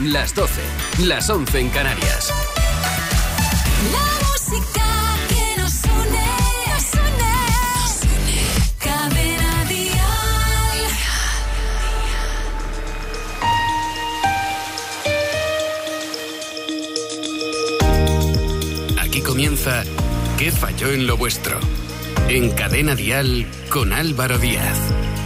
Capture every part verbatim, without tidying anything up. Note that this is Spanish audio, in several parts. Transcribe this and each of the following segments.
las doce, las once en Canarias. La música que nos une, nos une, nos une. Cadena Dial. Aquí comienza ¿Qué falló en lo vuestro? En Cadena Dial con Álvaro Díaz.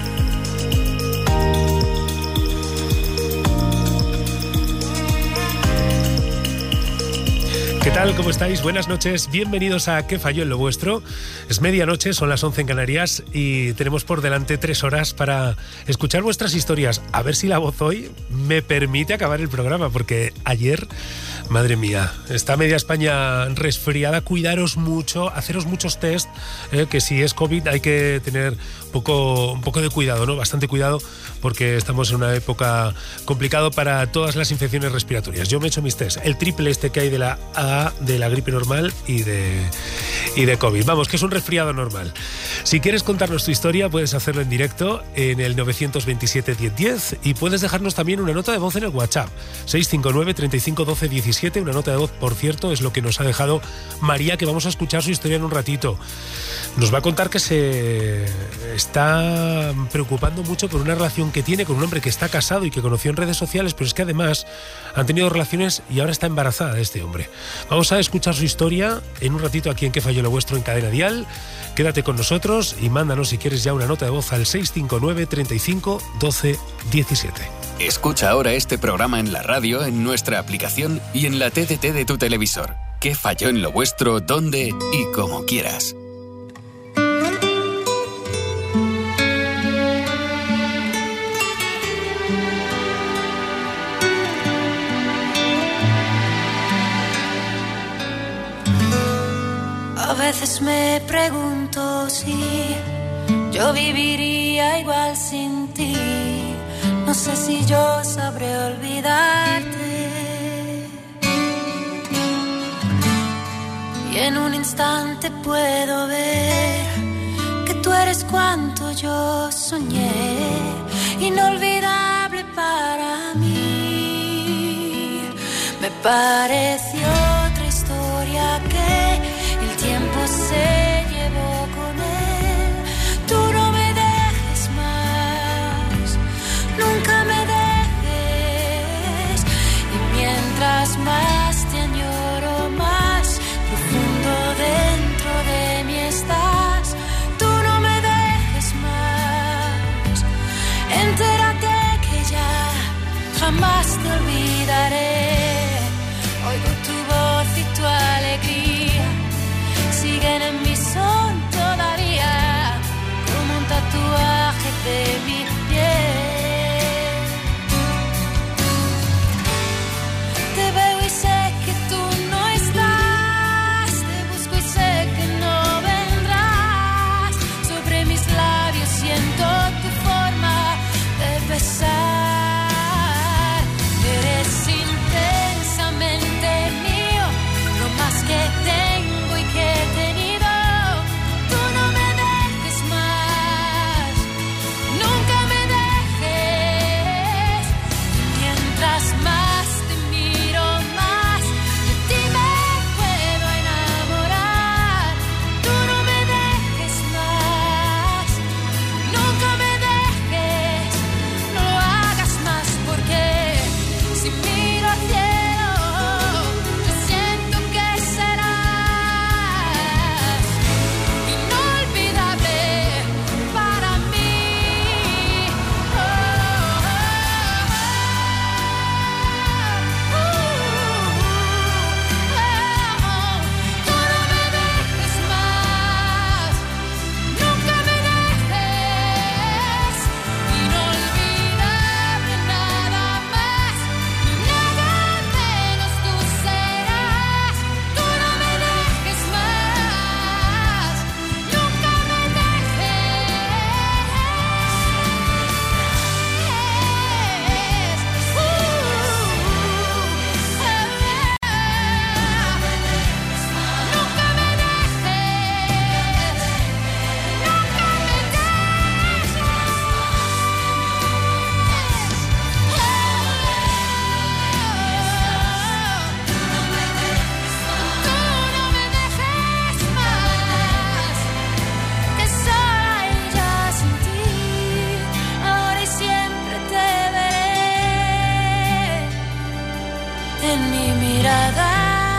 ¿Qué tal? ¿Cómo estáis? Buenas noches. Bienvenidos a ¿Qué falló en lo vuestro? Es medianoche, son las once en Canarias y tenemos por delante tres horas para escuchar vuestras historias. A ver si la voz hoy me permite acabar el programa, porque ayer, madre mía, está media España resfriada. Cuidaros mucho, haceros muchos test, eh, que si es COVID hay que tener un poco, un poco de cuidado, ¿no? Bastante cuidado, porque estamos en una época complicada para todas las infecciones respiratorias. Yo me he hecho mis test, el triple este que hay de la A, de la gripe normal y de, y de COVID. Vamos, que es un resfriado normal. Si quieres contarnos tu historia, puedes hacerlo en directo en el nueve dos siete, diez diez y puedes dejarnos también una nota de voz en el WhatsApp seis cinco nueve, treinta y cinco, doce, diecisiete. Una nota de voz, por cierto, es lo que nos ha dejado María, que vamos a escuchar su historia en un ratito. Nos va a contar que se está preocupando mucho por una relación que tiene con un hombre que está casado y que conoció en redes sociales, pero es que además han tenido relaciones y ahora está embarazada de este hombre. Vamos a escuchar su historia en un ratito aquí en ¿Qué falló lo vuestro? En Cadena Dial. Quédate con nosotros y mándanos, si quieres, ya una nota de voz al seis cinco nueve, treinta y cinco, doce, diecisiete. Escucha ahora este programa en la radio, en nuestra aplicación y en la T D T de tu televisor. ¿Qué falló en lo vuestro? ¿Dónde? Y como quieras. A veces me pregunto si yo viviría igual sin ti. No sé si yo sabré olvidarte. Y en un instante puedo ver que tú eres cuanto yo soñé, inolvidable para mí. Me pareció otra historia que el tiempo se llevó con él. Tú no me dejes más, nunca me dejes. Y mientras más te añoro, más profundo dentro de mí estás. Tú no me dejes más. Entérate que ya jamás te olvidaré. Oigo tu voz y tu alegría siguen en mi son. mirada.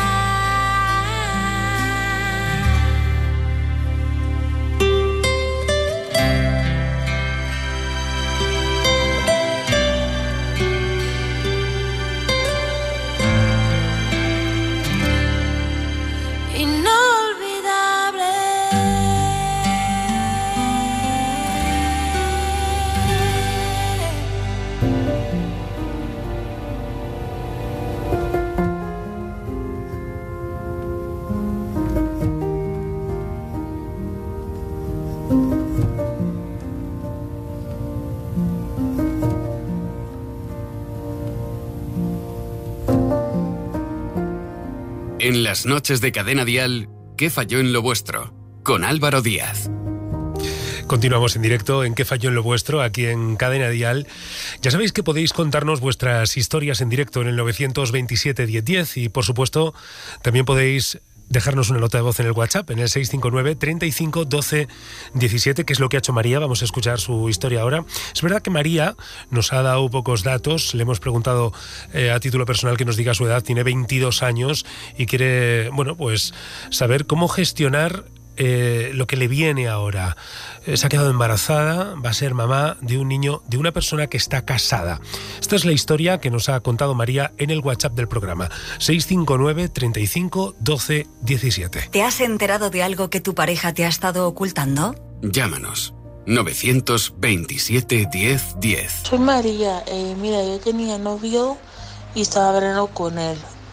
En las noches de Cadena Dial, ¿qué falló en lo vuestro? Con Álvaro Díaz. Continuamos en directo en ¿Qué falló en lo vuestro? Aquí en Cadena Dial. Ya sabéis que podéis contarnos vuestras historias en directo en el nueve dos siete, diez diez y, por supuesto, también podéis dejarnos una nota de voz en el WhatsApp, en el seis cinco nueve, treinta y cinco, doce, diecisiete, que es lo que ha hecho María. Vamos a escuchar su historia ahora. Es verdad que María nos ha dado pocos datos. Le hemos preguntado eh, a título personal que nos diga su edad. Tiene veintidós años y quiere, bueno, pues saber cómo gestionar Eh, lo que le viene ahora. Eh, se ha quedado embarazada, va a ser mamá de un niño, de una persona que está casada. Esta es la historia que nos ha contado María en el WhatsApp del programa. seis cinco nueve, treinta y cinco, doce, diecisiete. ¿Te has enterado de algo que tu pareja te ha estado ocultando? Llámanos. nueve dos siete, diez, diez. Soy María. Eh, mira, yo tenía novio y estaba hablando con él.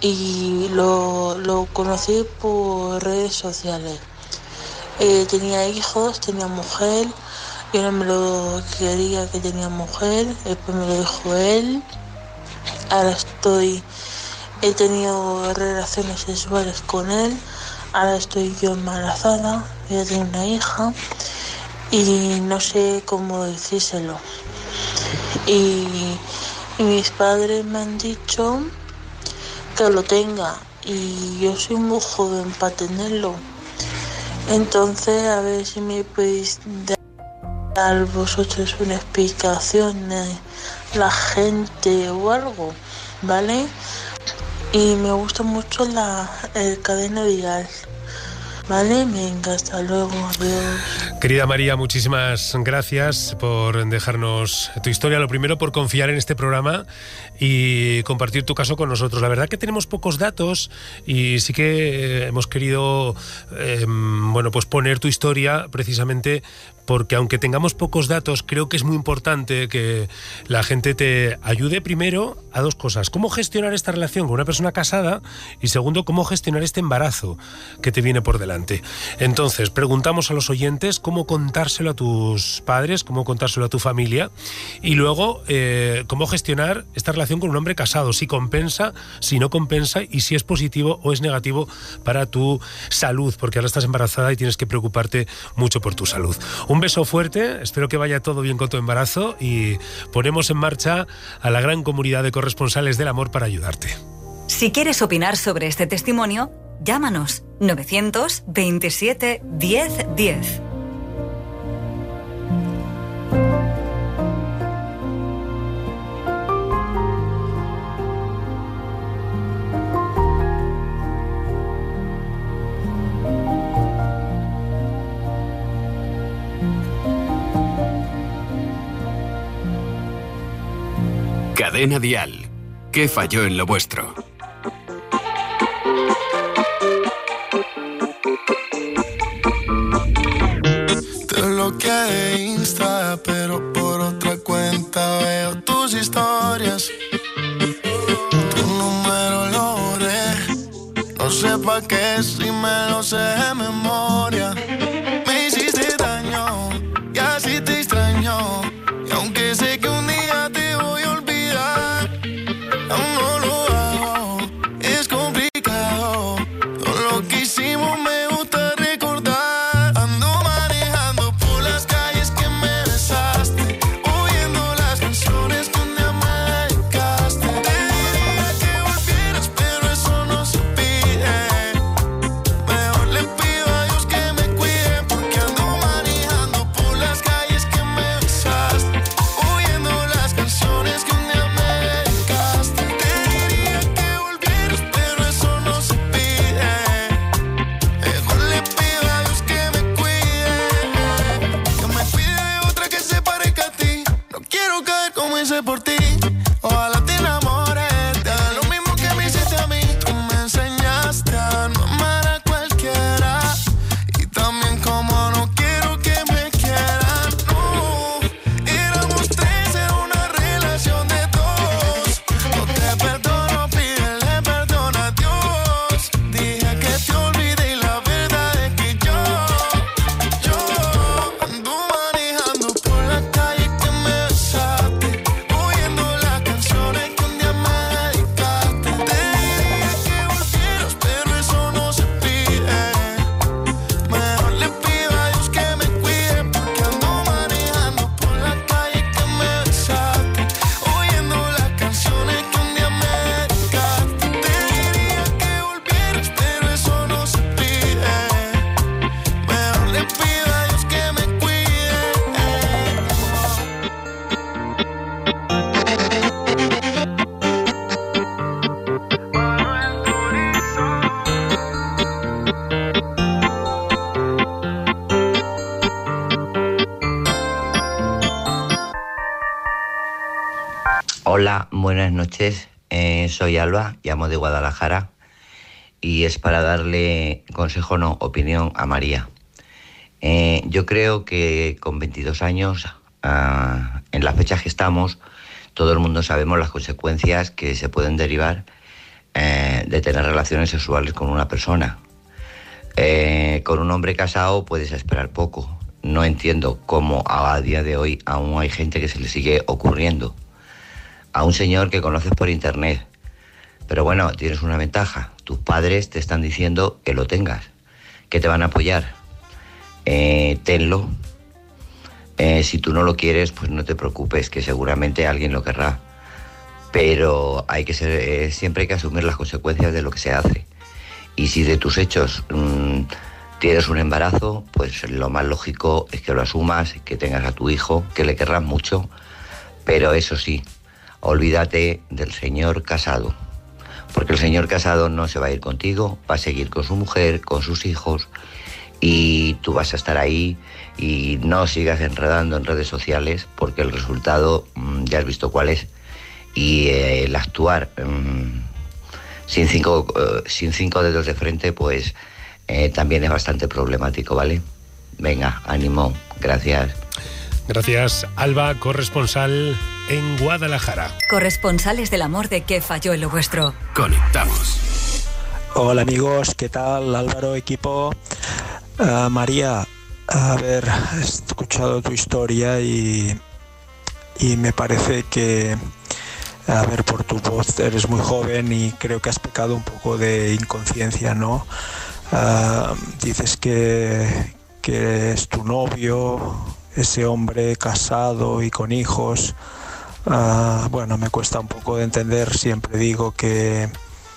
Y lo, lo conocí por redes sociales. Eh, tenía hijos, tenía mujer, yo no me lo quería que tenía mujer, después me lo dijo él. Ahora estoy, he tenido relaciones sexuales con él, ahora estoy yo embarazada, yo tengo una hija y no sé cómo decírselo. Y, y mis padres me han dicho que lo tenga y yo soy muy joven para tenerlo. Entonces, a ver si me podéis dar vosotros una explicación de la gente o algo, ¿vale? Y me gusta mucho la el Cadena Dial, ¿vale? Venga, hasta luego, adiós. Querida María, muchísimas gracias por dejarnos tu historia. Lo primero, por confiar en este programa y compartir tu caso con nosotros. La verdad que tenemos pocos datos y sí que hemos querido eh, bueno, pues poner tu historia precisamente porque aunque tengamos pocos datos, creo que es muy importante que la gente te ayude primero a dos cosas. Cómo gestionar esta relación con una persona casada y segundo, cómo gestionar este embarazo que te viene por delante. Entonces, preguntamos a los oyentes cómo contárselo a tus padres, cómo contárselo a tu familia y luego eh, cómo gestionar esta relación con un hombre casado, si compensa, si no compensa y si es positivo o es negativo para tu salud, porque ahora estás embarazada y tienes que preocuparte mucho por tu salud. Un beso fuerte, espero que vaya todo bien con tu embarazo y ponemos en marcha a la gran comunidad de corresponsales del amor para ayudarte. Si quieres opinar sobre este testimonio, llámanos nueve veintisiete, diez, diez. Cadena Dial. ¿Qué falló en lo vuestro? Te bloqueé de Insta, pero por otra cuenta veo tus historias. Tu número lo borré, no sé pa' qué si me lo sé de memoria. Me hiciste daño y así te extraño. Y aunque sé que un día te voy a olvidar, aún no lo hago, es complicado. Todo lo que hicimos me gusta recordar. Ando manejando por las calles que me besaste, oyendo las canciones que un día me dedicaste. Te diría que volvieras, pero eso no se pide. Mejor le pido a Dios que me cuide. Hola, buenas noches. Eh, soy Alba, llamo de Guadalajara y es para darle consejo, no, opinión a María. Eh, yo creo que con veintidós años, uh, en las fechas que estamos, todo el mundo sabemos las consecuencias que se pueden derivar eh, de tener relaciones sexuales con una persona. Eh, con un hombre casado puedes esperar poco. No entiendo cómo a día de hoy aún hay gente que se le sigue ocurriendo. A un señor que conoces por internet. Pero bueno, tienes una ventaja. Tus padres te están diciendo que lo tengas, que te van a apoyar. Eh, tenlo. Eh, si tú no lo quieres, pues no te preocupes, que seguramente alguien lo querrá. Pero hay que ser, eh, siempre hay que asumir las consecuencias de lo que se hace. Y si de tus hechos mmm, tienes un embarazo, pues lo más lógico es que lo asumas, que tengas a tu hijo, que le querrás mucho. Pero eso sí, olvídate del señor casado, porque el señor casado no se va a ir contigo, va a seguir con su mujer, con sus hijos, y tú vas a estar ahí. Y no sigas enredando en redes sociales, porque el resultado mmm, ya has visto cuál es. Y eh, el actuar mmm, sin cinco, uh, sin cinco dedos de frente, pues eh, también es bastante problemático, ¿vale? Venga, ánimo, gracias. Gracias, Alba, corresponsal en Guadalajara. Corresponsales del amor de ¿Qué falló en lo vuestro? Conectamos. Hola amigos, ¿qué tal? Álvaro, equipo. Uh, María, a ver, he escuchado tu historia y, y me parece que, a ver, por tu voz eres muy joven y creo que has pecado un poco de inconsciencia, ¿no? Uh, dices que, que es tu novio, ese hombre casado y con hijos. Uh, bueno, me cuesta un poco de entender, siempre digo que,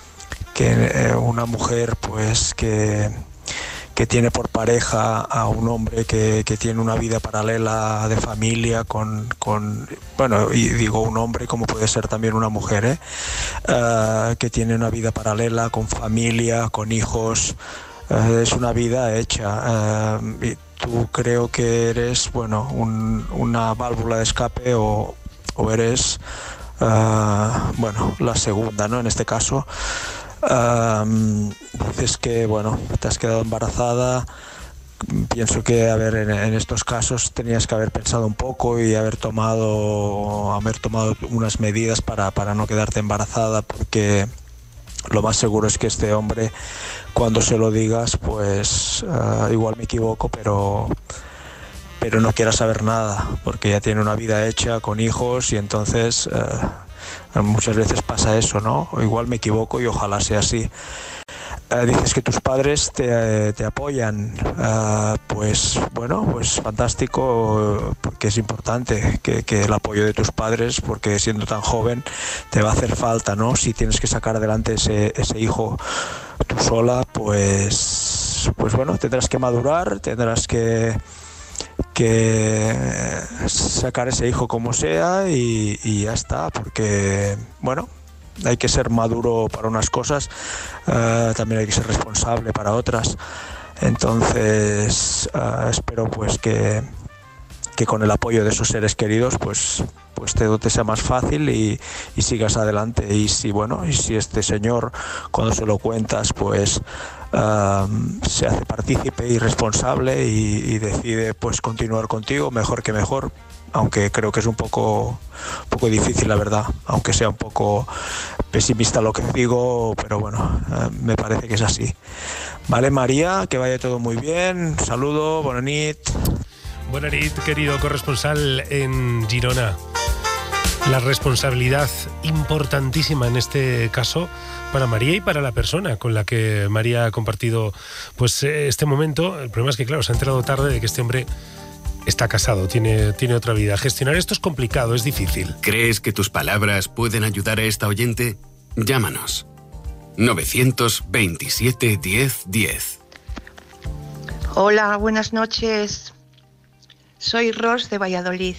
que una mujer pues que, que tiene por pareja a un hombre que, que tiene una vida paralela de familia con, con, bueno, y digo un hombre como puede ser también una mujer, ¿eh? Uh, que tiene una vida paralela con familia, con hijos, uh, es una vida hecha. Uh, y tú creo que eres, bueno, un, una válvula de escape o, o eres, uh, bueno, la segunda, ¿no? En este caso. Um, dices que, bueno, te has quedado embarazada. Pienso que, a ver, en, en estos casos tenías que haber pensado un poco y haber tomado, haber tomado unas medidas para, para no quedarte embarazada, porque lo más seguro es que este hombre, cuando se lo digas, pues uh, igual me equivoco, pero pero no quiera saber nada, porque ya tiene una vida hecha con hijos y entonces uh, muchas veces pasa eso, ¿no? O igual me equivoco y ojalá sea así. Uh, dices que tus padres te, te apoyan, uh, pues bueno, pues fantástico, porque es importante que, que el apoyo de tus padres, porque siendo tan joven te va a hacer falta, ¿no? Si tienes que sacar adelante ese, ese hijo tú sola, pues, pues bueno, tendrás que madurar, tendrás que, que sacar ese hijo como sea y, y ya está, porque bueno, hay que ser maduro para unas cosas, uh, también hay que ser responsable para otras. Entonces uh, espero pues que, que con el apoyo de esos seres queridos pues, pues te, te sea más fácil y, y sigas adelante. Y si bueno, y si este señor, cuando se lo cuentas, pues uh, se hace partícipe y responsable y, y decide pues continuar contigo, mejor que mejor. Aunque creo que es un poco, un poco difícil, la verdad, aunque sea un poco pesimista lo que digo, pero bueno, eh, me parece que es así. Vale, María, que vaya todo muy bien, un saludo, bona nit. Buena nit, querido corresponsal en Girona. La responsabilidad importantísima en este caso para María y para la persona con la que María ha compartido pues este momento. El problema es que, claro, se ha enterado tarde de que este hombre está casado, tiene, tiene otra vida. Gestionar esto es complicado, es difícil. ¿Crees que tus palabras pueden ayudar a esta oyente? Llámanos. novecientos veintisiete diez diez. Hola, buenas noches. Soy Ros de Valladolid.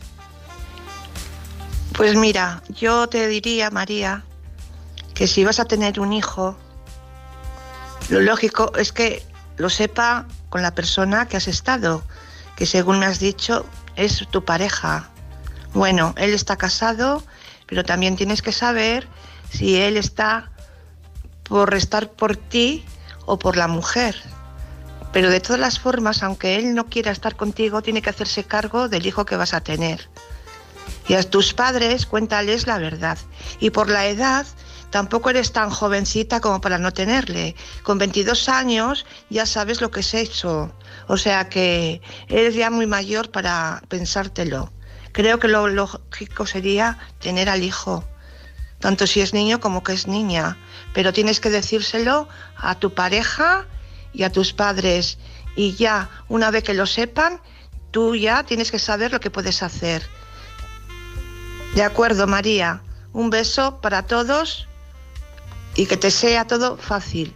Pues mira, yo te diría, María, que si vas a tener un hijo, lo lógico es que lo sepa con la persona que has estado, que según me has dicho es tu pareja. Bueno, él está casado, pero también tienes que saber si él está por estar por ti o por la mujer. Pero de todas las formas, aunque él no quiera estar contigo, tiene que hacerse cargo del hijo que vas a tener. Y a tus padres cuéntales la verdad. Y por la edad, tampoco eres tan jovencita como para no tenerle. Con veintidós años ya sabes lo que es eso. O sea que eres ya muy mayor para pensártelo. Creo que lo lógico sería tener al hijo, tanto si es niño como que es niña. Pero tienes que decírselo a tu pareja y a tus padres. Y ya, una vez que lo sepan, tú ya tienes que saber lo que puedes hacer. De acuerdo, María. Un beso para todos y que te sea todo fácil.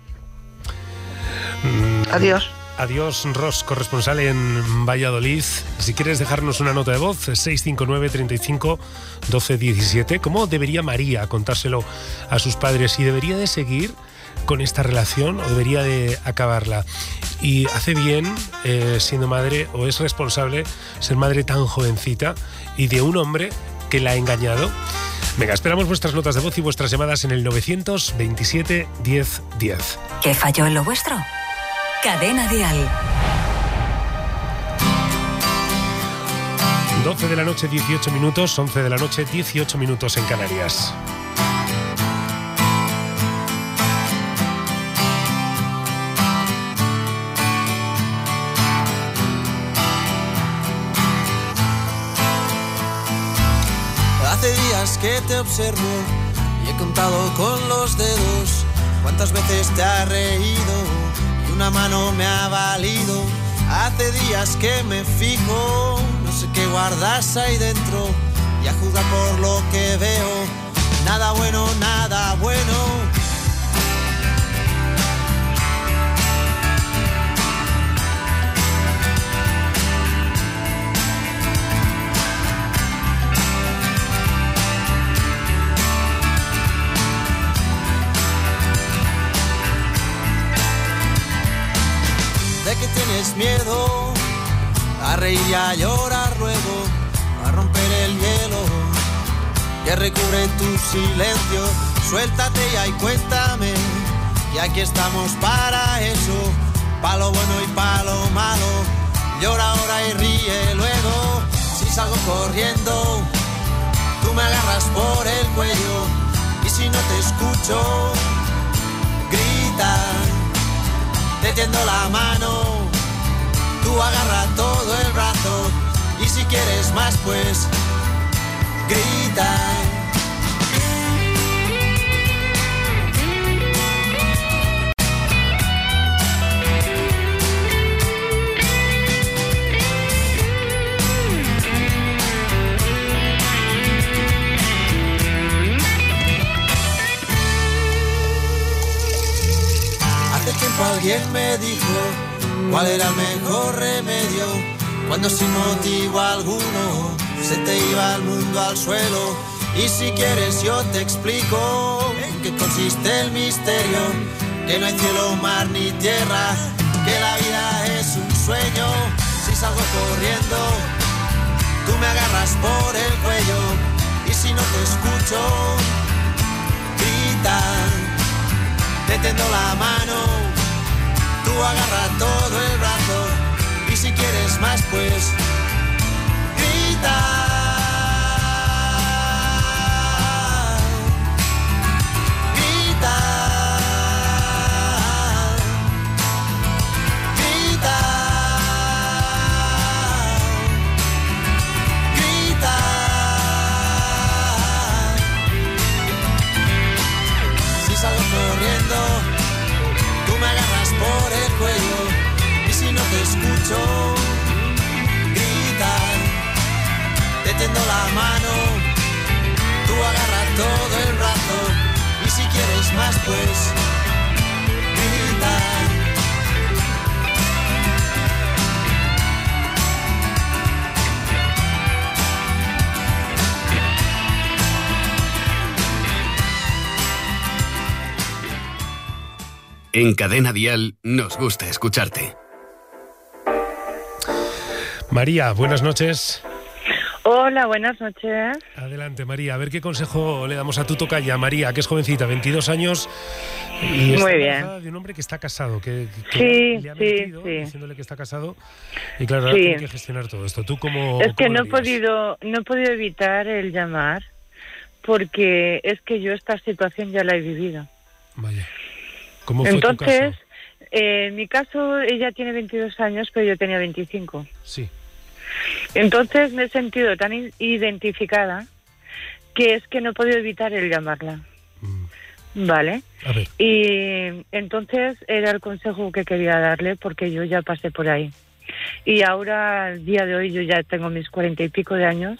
Mm, Adiós. Adiós, Ros, corresponsal en Valladolid. Si quieres dejarnos una nota de voz, seis cinco nueve, treinta y cinco, doce diecisiete. ¿Cómo debería María contárselo a sus padres? ¿Y debería de seguir con esta relación o debería de acabarla? ¿Y hace bien eh, siendo madre, o es responsable ser madre tan jovencita y de un hombre que la ha engañado? Venga, esperamos vuestras notas de voz y vuestras llamadas en el novecientos veintisiete diez diez. ¿Qué falló en lo vuestro? Cadena Dial. doce de la noche, dieciocho minutos, once de la noche, dieciocho minutos en Canarias. Hace días que te observo y he contado con los dedos cuántas veces te has reído y una mano me ha valido. Hace días que me fijo, no sé qué guardas ahí dentro, y a juzgar por lo que veo, nada bueno, nada bueno. Que tienes miedo a reír y a llorar luego, a romper el hielo que recubre tu silencio. Suéltate ya y cuéntame, y aquí estamos para eso, pa' lo bueno y pa' lo malo. Llora ahora y ríe luego. Si salgo corriendo, tú me agarras por el cuello, y si no te escucho, grita. Te tiendo la mano, tú agarra todo el brazo, y si quieres más pues grita. Hace tiempo alguien me dijo cuál era el mejor remedio cuando sin motivo alguno se te iba el mundo al suelo. Y si quieres yo te explico en qué consiste el misterio, que no hay cielo, mar ni tierra, que la vida es un sueño. Si salgo corriendo, tú me agarras por el cuello, y si no te escucho, grita. Te tiendo la mano, tú agarra todo el brazo, y si quieres más pues grita. Grita. Grita. Grita. Si salgo corriendo, tú me agarras por el cuello, y si no te escucho, grita. Te tiendo la mano, tú agarras todo el brazo, y si quieres más pues grita. En Cadena Dial nos gusta escucharte. María, buenas noches. Hola, buenas noches. Adelante, María. A ver qué consejo le damos a tu tocaya, María, que es jovencita, veintidós años, y está Muy bien. embarazada de un hombre que está casado, que, que Sí, le ha sí, mentido sí. diciéndole que está casado. Y claro, ahora Sí. tiene que gestionar todo esto. ¿Tú cómo Es que cómo no lo he harías? podido, no he podido evitar el llamar porque es que yo esta situación ya la he vivido. Vaya. ¿Cómo fue tu Entonces, caso? eh, en mi caso ella tiene veintidós años, pero yo tenía veinticinco. Sí. Entonces me he sentido tan in- identificada que es que no he podido evitar el llamarla. Vale. A ver. Y entonces era el consejo que quería darle porque yo ya pasé por ahí. Y ahora, al día de hoy, yo ya tengo mis cuarenta y pico de años.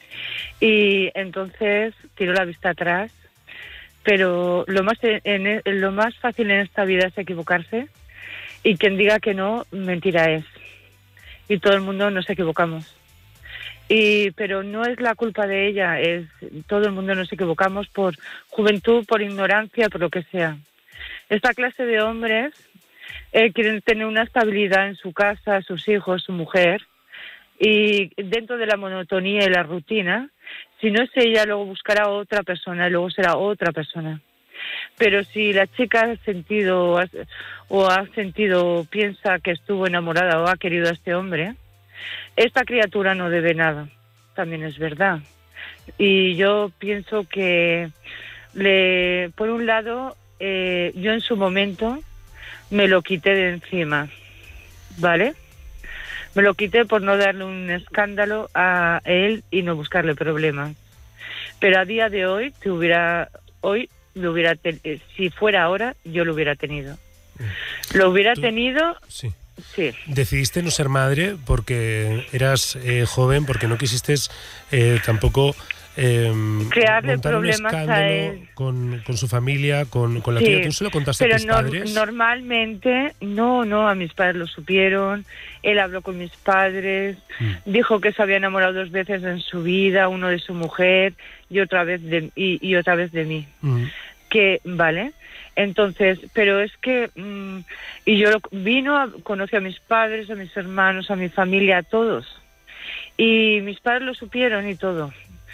Y entonces tiro la vista atrás. Pero lo más, en, en, lo más fácil en esta vida es equivocarse. Y quien diga que no, mentira es. Y todo el mundo nos equivocamos. Y pero no es la culpa de ella, es todo el mundo nos equivocamos por juventud, por ignorancia, por lo que sea. Esta clase de hombres eh, quieren tener una estabilidad en su casa, sus hijos, su mujer, y dentro de la monotonía y la rutina, si no es ella, luego buscará otra persona y luego será otra persona. Pero si la chica ha sentido o ha sentido, piensa que estuvo enamorada o ha querido a este hombre, esta criatura no debe nada, también es verdad. Y yo pienso que, le, por un lado, eh, yo en su momento me lo quité de encima, ¿vale? Me lo quité por no darle un escándalo a él y no buscarle problemas. Pero a día de hoy, te hubiera, hoy lo hubiera ten, si fuera ahora, yo lo hubiera tenido. Lo hubiera ¿Tú? tenido... Sí. Sí. Decidiste no ser madre porque eras eh, joven, porque no quisiste eh, tampoco eh, crearle montar un problemas a escándalo él. Con, con su familia, con, con la Sí, tuya. ¿Tú se lo contaste pero a tus nor- padres? normalmente, no, no, a mis padres lo supieron, él habló con mis padres, Mm. dijo que se había enamorado dos veces en su vida, uno de su mujer y otra vez de, y, y otra vez de mí. Mm. Que, vale, entonces, pero es que, mmm, y yo lo- vino, a, conocí a mis padres, a mis hermanos, a mi familia, a todos, y mis padres lo supieron y todo,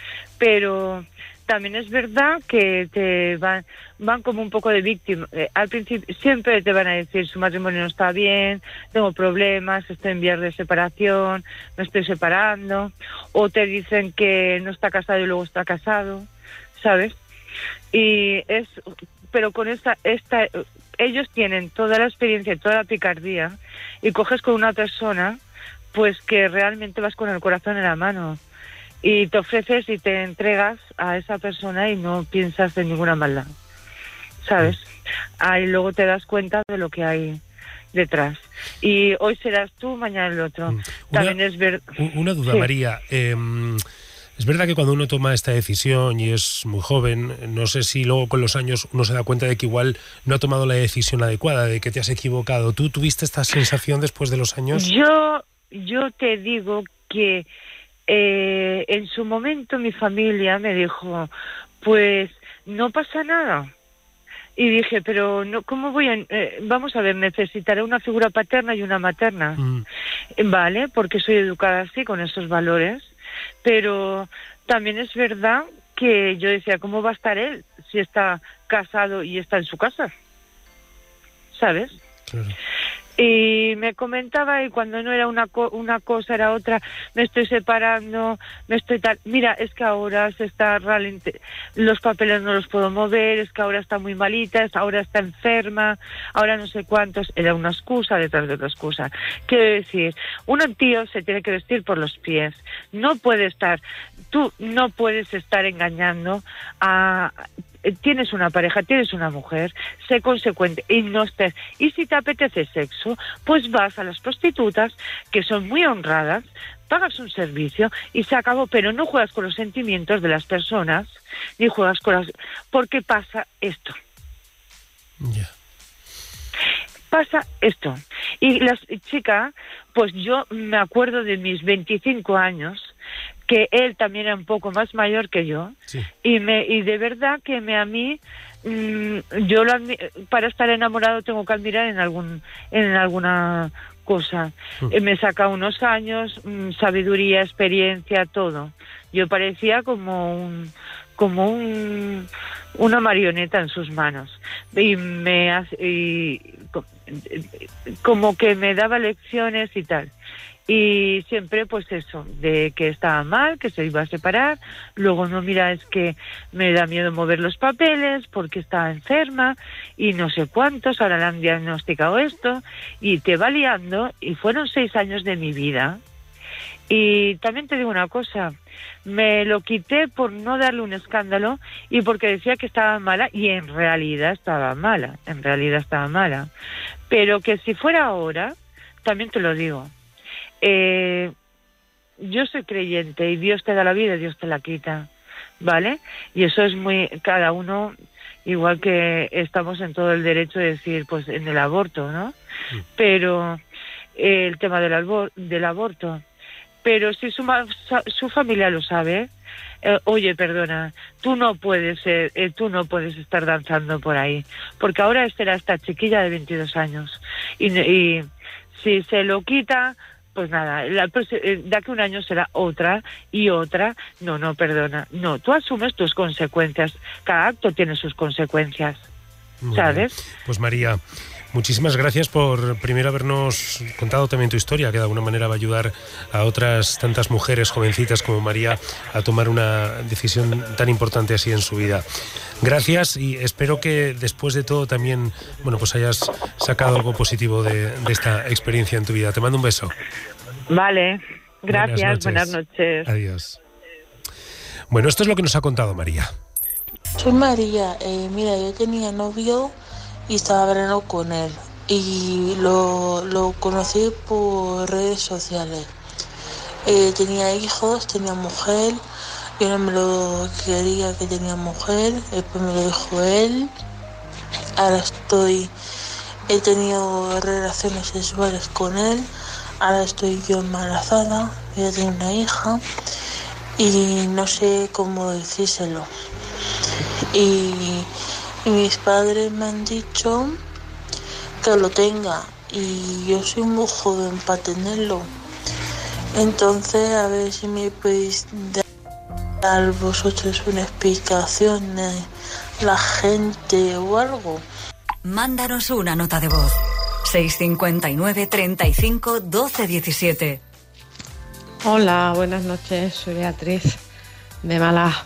pero también es verdad que te van, van como un poco de víctima. Eh, al principio siempre te van a decir su matrimonio no está bien, tengo problemas, estoy en vías de separación, me estoy separando, o te dicen que no está casado y luego está casado, ¿sabes? Y es, pero con esta, esta, ellos tienen toda la experiencia y toda la picardía y coges con una persona, pues que realmente vas con el corazón en la mano y te ofreces y te entregas a esa persona y no piensas en ninguna maldad, ¿sabes? Ahí luego te das cuenta de lo que hay detrás. Y hoy serás tú, mañana el otro. Una, También es verdad. Una duda, Sí. María. Eh, es verdad que cuando uno toma esta decisión y es muy joven, no sé si luego con los años uno se da cuenta de que igual no ha tomado la decisión adecuada, de que te has equivocado. ¿Tú tuviste esta sensación después de los años? Yo, yo te digo que eh, en su momento mi familia me dijo, pues no pasa nada. Y dije, pero no, ¿cómo voy a...? Eh, vamos a ver, necesitaré una figura paterna y una materna. Mm. Vale, porque soy educada así, con esos valores. Pero también es verdad que yo decía, ¿cómo va a estar él si está casado y está en su casa? ¿Sabes? Claro. Y me comentaba, y cuando no era una co- una cosa era otra, me estoy separando, me estoy tal... Mira, es que ahora se está ralente... los papeles no los puedo mover, es que ahora está muy malita, es- ahora está enferma, ahora no sé cuántos... Era una excusa detrás de otra excusa. Quiero decir, un tío se tiene que vestir por los pies. No puede estar... Tú no puedes estar engañando a... Tienes una pareja, tienes una mujer, sé consecuente y no estés. Y si te apetece sexo, pues vas a las prostitutas, que son muy honradas, pagas un servicio y se acabó, pero no juegas con los sentimientos de las personas, ni juegas con las... Porque pasa esto. Ya. Pasa esto. Y la chica, pues yo me acuerdo de mis veinticinco años, que él también era un poco más mayor que yo, Sí. y me y de verdad que me a mí mm, yo lo admi- para estar enamorado tengo que admirar en algún en alguna cosa. Mm. Eh, me saca unos años, mm, sabiduría, experiencia, todo. Yo parecía como un como un una marioneta en sus manos y me hace, y como que me daba lecciones y tal. Y siempre pues eso, de que estaba mal, que se iba a separar, luego no, mira, es que me da miedo mover los papeles porque estaba enferma y no sé cuántos, ahora le han diagnosticado esto y te va liando, y fueron seis años de mi vida. Y también te digo una cosa, me lo quité por no darle un escándalo y porque decía que estaba mala, y en realidad estaba mala, en realidad estaba mala. Pero que si fuera ahora, también te lo digo, eh, yo soy creyente y Dios te da la vida y Dios te la quita, ¿vale? Y eso es muy, cada uno, igual que estamos en todo el derecho de decir, pues en el aborto, ¿no? Mm. Pero eh, el tema del, albor- del aborto... Pero si su, su familia lo sabe, eh, oye, perdona, tú no puedes ser, eh, tú no puedes estar danzando por ahí, porque ahora esta era esta chiquilla de veintidós años y, y si se lo quita, pues nada, la, de aquí a un año será otra y otra. No, no, perdona, no, tú asumes tus consecuencias, cada acto tiene sus consecuencias. Muy ¿sabes? Bien. Pues María, muchísimas gracias por primero habernos contado también tu historia, que de alguna manera va a ayudar a otras tantas mujeres jovencitas como María a tomar una decisión tan importante así en su vida. Gracias, y espero que después de todo también, bueno, pues hayas sacado algo positivo de, de esta experiencia en tu vida. Te mando un beso. Vale, gracias, buenas noches. Buenas noches. Adiós. Bueno, esto es lo que nos ha contado María. Soy María, eh, mira, yo tenía novio y estaba hablando con él y lo, lo conocí por redes sociales. Eh, tenía hijos, tenía mujer, yo no me lo quería que tenía mujer, después me lo dijo él. Ahora estoy, he tenido relaciones sexuales con él, ahora estoy yo embarazada, yo tengo una hija y no sé cómo decírselo. Y, y mis padres me han dicho que lo tenga y yo soy muy joven para tenerlo. Entonces, a ver si me podéis dar vosotros una explicación de la gente o algo. Mándanos una nota de voz. seis cinco nueve, treinta y cinco, doce diecisiete. Hola, buenas noches, soy Beatriz de Málaga.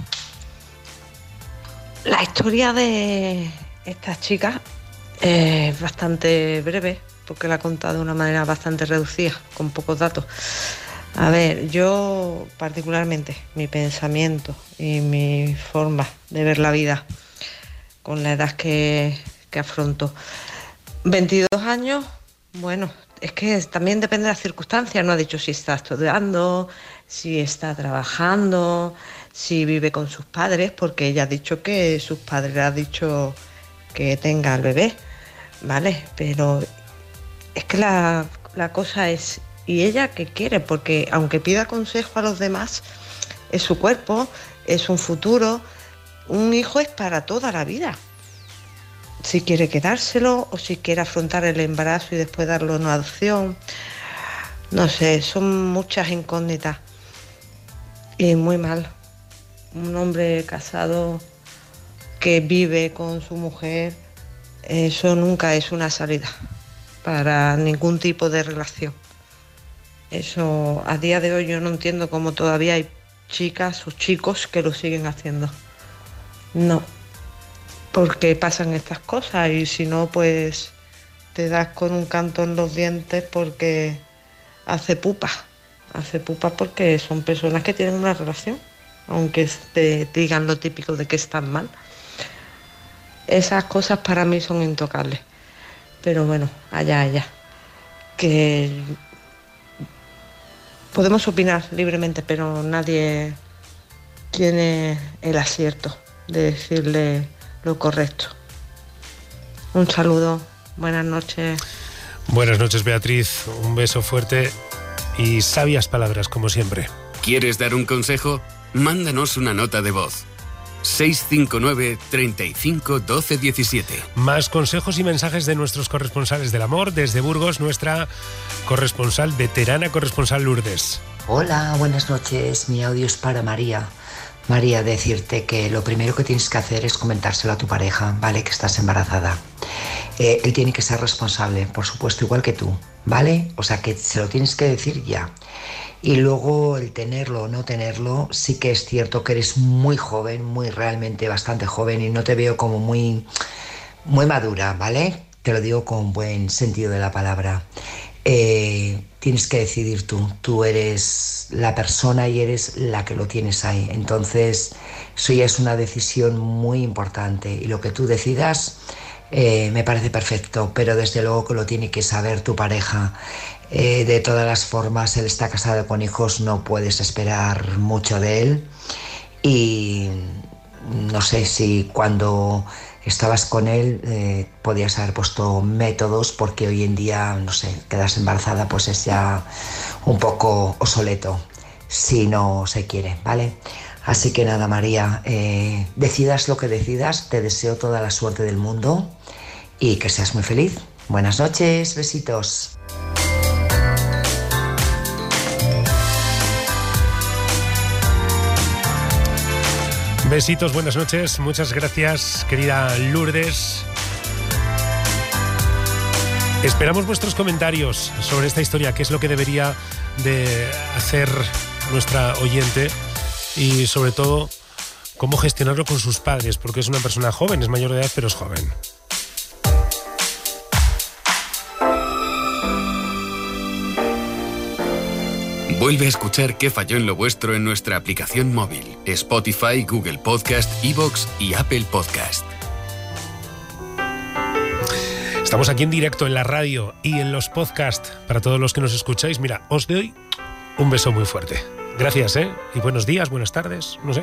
La historia de esta chica es bastante breve, porque la he contado de una manera bastante reducida, con pocos datos. A ver, yo particularmente, mi pensamiento y mi forma de ver la vida, con la edad que, que afronto. veintidós años, bueno, es que también depende de las circunstancias. No ha dicho si está estudiando, si está trabajando, si vive con sus padres, porque ella ha dicho que sus padres le han dicho que tenga al bebé, ¿vale? Pero es que la, la cosa es, ¿y ella qué quiere? Porque aunque pida consejo a los demás, es su cuerpo, es un futuro, un hijo es para toda la vida. Si quiere quedárselo o si quiere afrontar el embarazo y después darlo en adopción, no sé, son muchas incógnitas y muy mal. Un hombre casado que vive con su mujer, eso nunca es una salida para ningún tipo de relación. Eso a día de hoy yo no entiendo cómo todavía hay chicas o chicos que lo siguen haciendo. No, porque pasan estas cosas y si no, pues te das con un canto en los dientes porque hace pupa. Hace pupa porque son personas que tienen una relación, aunque te digan lo típico de que están mal. Esas cosas para mí son intocables. Pero bueno, allá, allá. Que podemos opinar libremente, pero nadie tiene el acierto de decirle lo correcto. Un saludo, buenas noches. Buenas noches, Beatriz. Un beso fuerte y sabias palabras, como siempre. ¿Quieres dar un consejo? Mándanos una nota de voz. seis cinco nueve, treinta y cinco, doce, diecisiete. Más consejos y mensajes de nuestros corresponsales del amor. Desde Burgos, nuestra corresponsal, veterana corresponsal Lourdes. Hola, buenas noches. Mi audio es para María. María, decirte que lo primero que tienes que hacer es comentárselo a tu pareja, ¿vale? Que estás embarazada. Eh, él tiene que ser responsable, por supuesto, igual que tú, ¿vale? O sea, que se lo tienes que decir ya. Y luego el tenerlo o no tenerlo, sí que es cierto que eres muy joven, muy realmente bastante joven y no te veo como muy, muy madura, ¿vale? Te lo digo con buen sentido de la palabra. Eh, tienes que decidir tú, tú eres la persona y eres la que lo tienes ahí. Entonces, eso ya es una decisión muy importante y lo que tú decidas eh, me parece perfecto, pero desde luego que lo tiene que saber tu pareja. Eh, de todas las formas, él está casado con hijos, no puedes esperar mucho de él y no sé si cuando estabas con él eh, podías haber puesto métodos, porque hoy en día, no sé, quedarse embarazada pues es ya un poco obsoleto si no se quiere, ¿vale? Así que nada, María, eh, decidas lo que decidas, te deseo toda la suerte del mundo y que seas muy feliz. Buenas noches, besitos. Besitos, buenas noches. Muchas gracias, querida Lourdes. Esperamos vuestros comentarios sobre esta historia, qué es lo que debería de hacer nuestra oyente y sobre todo cómo gestionarlo con sus padres, porque es una persona joven, es mayor de edad, pero es joven. Vuelve a escuchar Qué falló en lo vuestro en nuestra aplicación móvil, Spotify, Google Podcast, iVoox y Apple Podcast. Estamos aquí en directo en la radio y en los podcasts. Para todos los que nos escucháis, mira, os doy un beso muy fuerte. Gracias, ¿eh? Y buenos días, buenas tardes, no sé.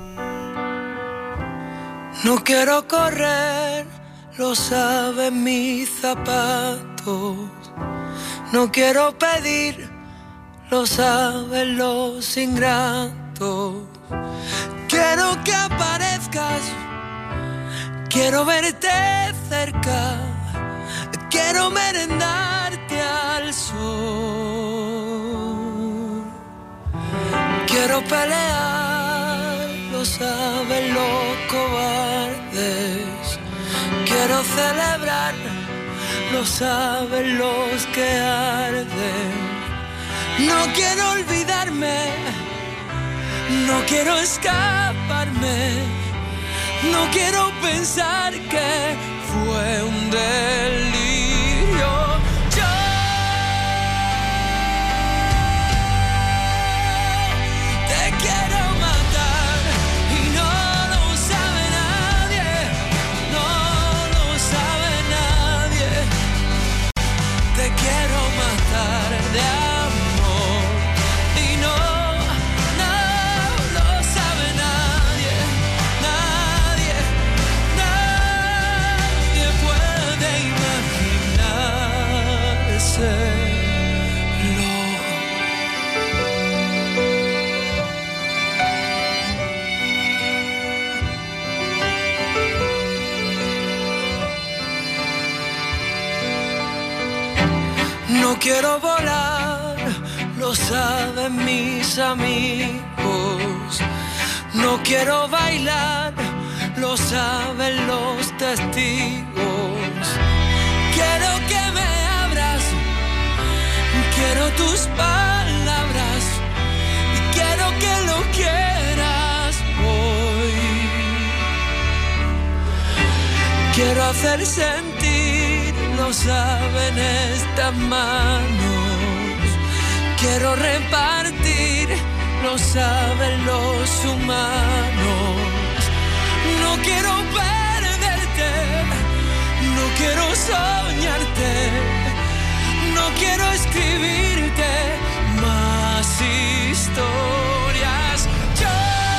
No quiero correr, lo saben mis zapatos. No quiero pedir, lo saben los ingratos. Quiero que aparezcas, quiero verte cerca, quiero merendarte al sol. Quiero pelear, lo saben los cobardes. Quiero celebrar, lo saben los que arden. No quiero olvidarme, no quiero escaparme, no quiero pensar que fue un delirio. Yo te quiero matar y no lo sabe nadie, no lo sabe nadie. Te quiero matar de amor. No quiero volar, lo saben mis amigos. No quiero bailar, lo saben los testigos. Quiero que me abras, quiero tus palabras y quiero que lo quieras hoy. Quiero hacer sentir, lo saben estas manos. Quiero repartir, lo saben los humanos. No quiero perderte, no quiero soñarte, no quiero escribirte más historias. Yo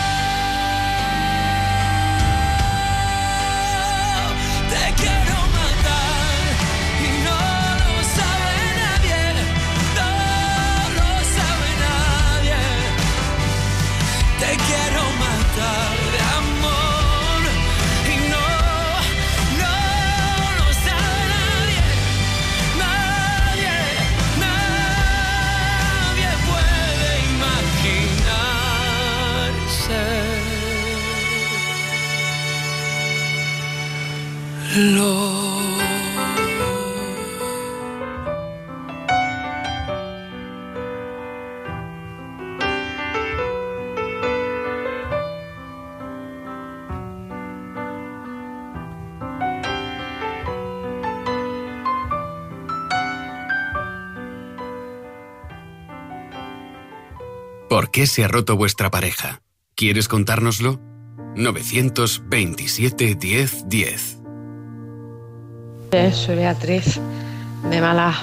te quiero matar y no lo sabe nadie, no lo sabe nadie. Te quiero matar de amor. love. ¿Por qué se ha roto vuestra pareja? ¿Quieres contárnoslo? novecientos veintisiete diez diez. Soy Beatriz, de Málaga.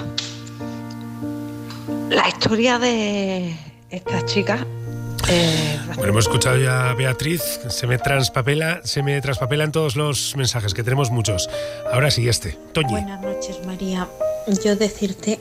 La historia de esta chica... Eh, bueno, hemos escuchado ya a Beatriz, se me transpapela, se me traspapelan todos los mensajes, que tenemos muchos. Ahora sí, este. Toñi. Buenas noches, María. Yo decirte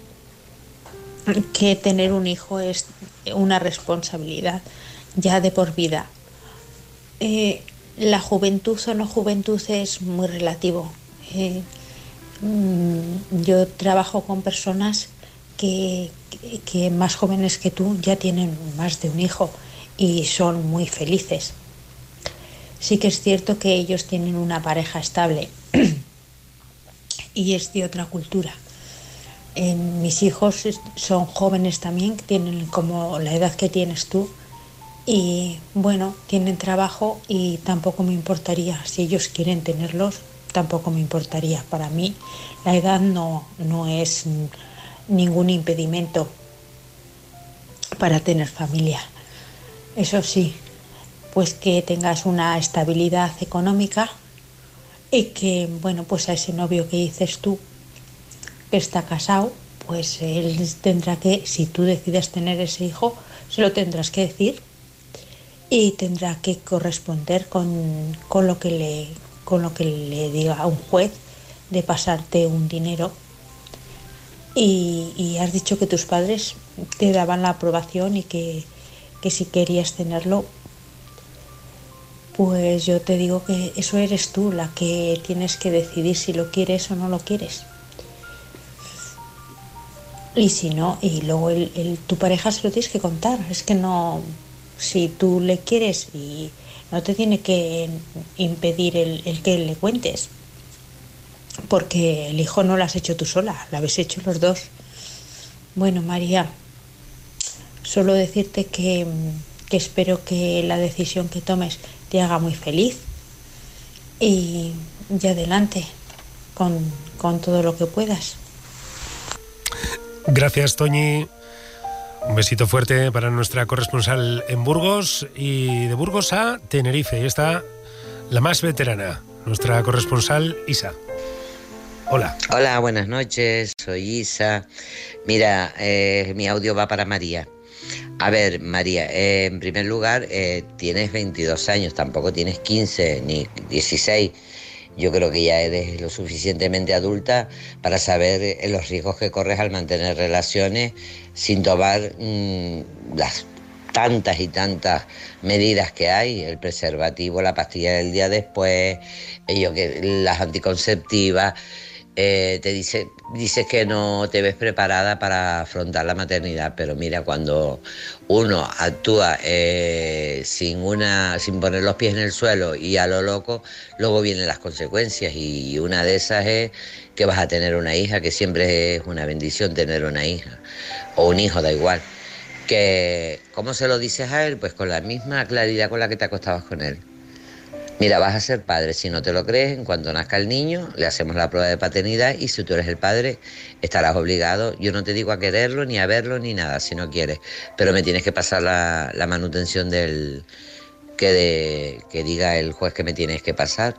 que tener un hijo es una responsabilidad ya de por vida. Eh, la juventud o no juventud es muy relativo. Eh, mm, yo trabajo con personas que, que, que más jóvenes que tú ya tienen más de un hijo y son muy felices. Sí que es cierto que ellos tienen una pareja estable y es de otra cultura. Eh, mis hijos son jóvenes también, tienen como la edad que tienes tú y bueno, tienen trabajo y tampoco me importaría, si ellos quieren tenerlos, tampoco me importaría. Para mí la edad no, no es ningún impedimento para tener familia. Eso sí, pues que tengas una estabilidad económica y que, bueno, pues a ese novio que dices tú, que está casado, pues él tendrá que, si tú decides tener ese hijo, se lo tendrás que decir y tendrá que corresponder con, con lo que le con lo que le diga a un juez de pasarte un dinero. Y, y has dicho que tus padres te daban la aprobación y que, que si querías tenerlo, pues yo te digo que eso eres tú la que tienes que decidir si lo quieres o no lo quieres. Y si no, y luego el, el, tu pareja se lo tienes que contar. Es que no, si tú le quieres y no te tiene que impedir el, el que le cuentes, porque el hijo no lo has hecho tú sola, lo habéis hecho los dos. Bueno, María, solo decirte que, que espero que la decisión que tomes te haga muy feliz y, y adelante con, con todo lo que puedas. Gracias, Toñi. Un besito fuerte para nuestra corresponsal en Burgos y de Burgos a Tenerife. Y está la más veterana, nuestra corresponsal Isa. Hola. Hola, buenas noches, soy Isa. Mira, eh, mi audio va para María. A ver, María, eh, en primer lugar, eh, tienes veintidós años, tampoco tienes quince ni dieciséis. Yo creo que ya eres lo suficientemente adulta para saber los riesgos que corres al mantener relaciones sin tomar mmm, las tantas y tantas medidas que hay, el preservativo, la pastilla del día después, ello que, las anticonceptivas. Eh, te dice, dices que no te ves preparada para afrontar la maternidad, pero mira, cuando uno actúa eh, sin una, sin poner los pies en el suelo y a lo loco, luego vienen las consecuencias, y una de esas es que vas a tener una hija, que siempre es una bendición tener una hija o un hijo, da igual. Que, ¿cómo se lo dices a él? Pues con la misma claridad con la que te acostabas con él. Mira, vas a ser padre, si no te lo crees, en cuanto nazca el niño, le hacemos la prueba de paternidad y si tú eres el padre, estarás obligado, yo no te digo a quererlo, ni a verlo, ni nada, si no quieres, pero me tienes que pasar la, la manutención del que, de, que diga el juez que me tienes que pasar.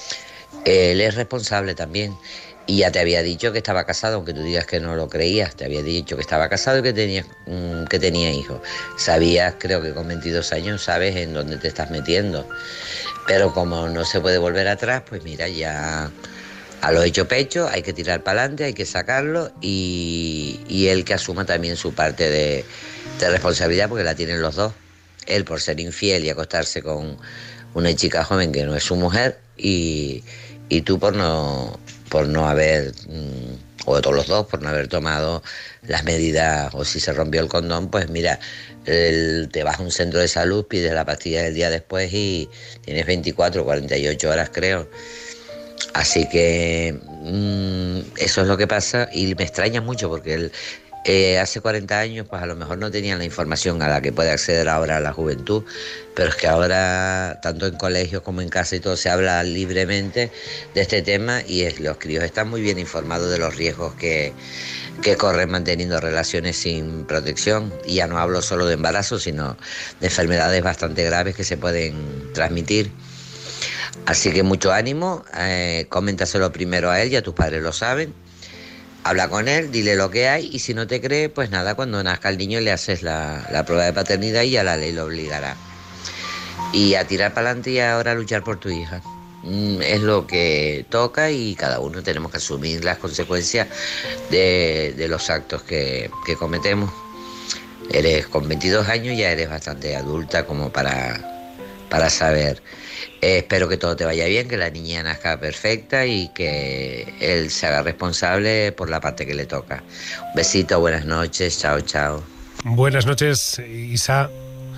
Él es responsable también. Y ya te había dicho que estaba casado, aunque tú digas que no lo creías, te había dicho que estaba casado y que tenía, mmm, que tenía hijos. Sabías, creo que con veintidós años, sabes en dónde te estás metiendo. Pero como no se puede volver atrás, pues mira, ya a lo hecho pecho, hay que tirar para adelante, hay que sacarlo y, y él que asuma también su parte de, de responsabilidad, porque la tienen los dos. Él por ser infiel y acostarse con una chica joven que no es su mujer y, y tú por no... por no haber, o todos los dos, por no haber tomado las medidas, o si se rompió el condón, pues mira, el, te vas a un centro de salud, pides la pastilla del día después y tienes veinticuatro, cuarenta y ocho horas, creo, Así que mmm, eso es lo que pasa y me extraña mucho porque él eh, hace cuarenta años pues a lo mejor no tenían la información a la que puede acceder ahora la juventud, pero es que ahora tanto en colegios como en casa y todo se habla libremente de este tema y es, los críos están muy bien informados de los riesgos que, que corren manteniendo relaciones sin protección, y ya no hablo solo de embarazo sino de enfermedades bastante graves que se pueden transmitir. Así que mucho ánimo, eh, coméntaselo primero a él, ya tus padres lo saben. Habla con él, dile lo que hay y si no te cree, pues nada, cuando nazca el niño le haces la, la prueba de paternidad y ya la ley lo obligará. Y a tirar para adelante y ahora a luchar por tu hija. Mm, es lo que toca y cada uno tenemos que asumir las consecuencias de, de los actos que, que cometemos. Eres con veintidós años, ya eres bastante adulta como para, para saber. Eh, espero que todo te vaya bien, que la niña nazca perfecta y que él se haga responsable por la parte que le toca. Un besito, buenas noches, chao, chao. Buenas noches, Isa.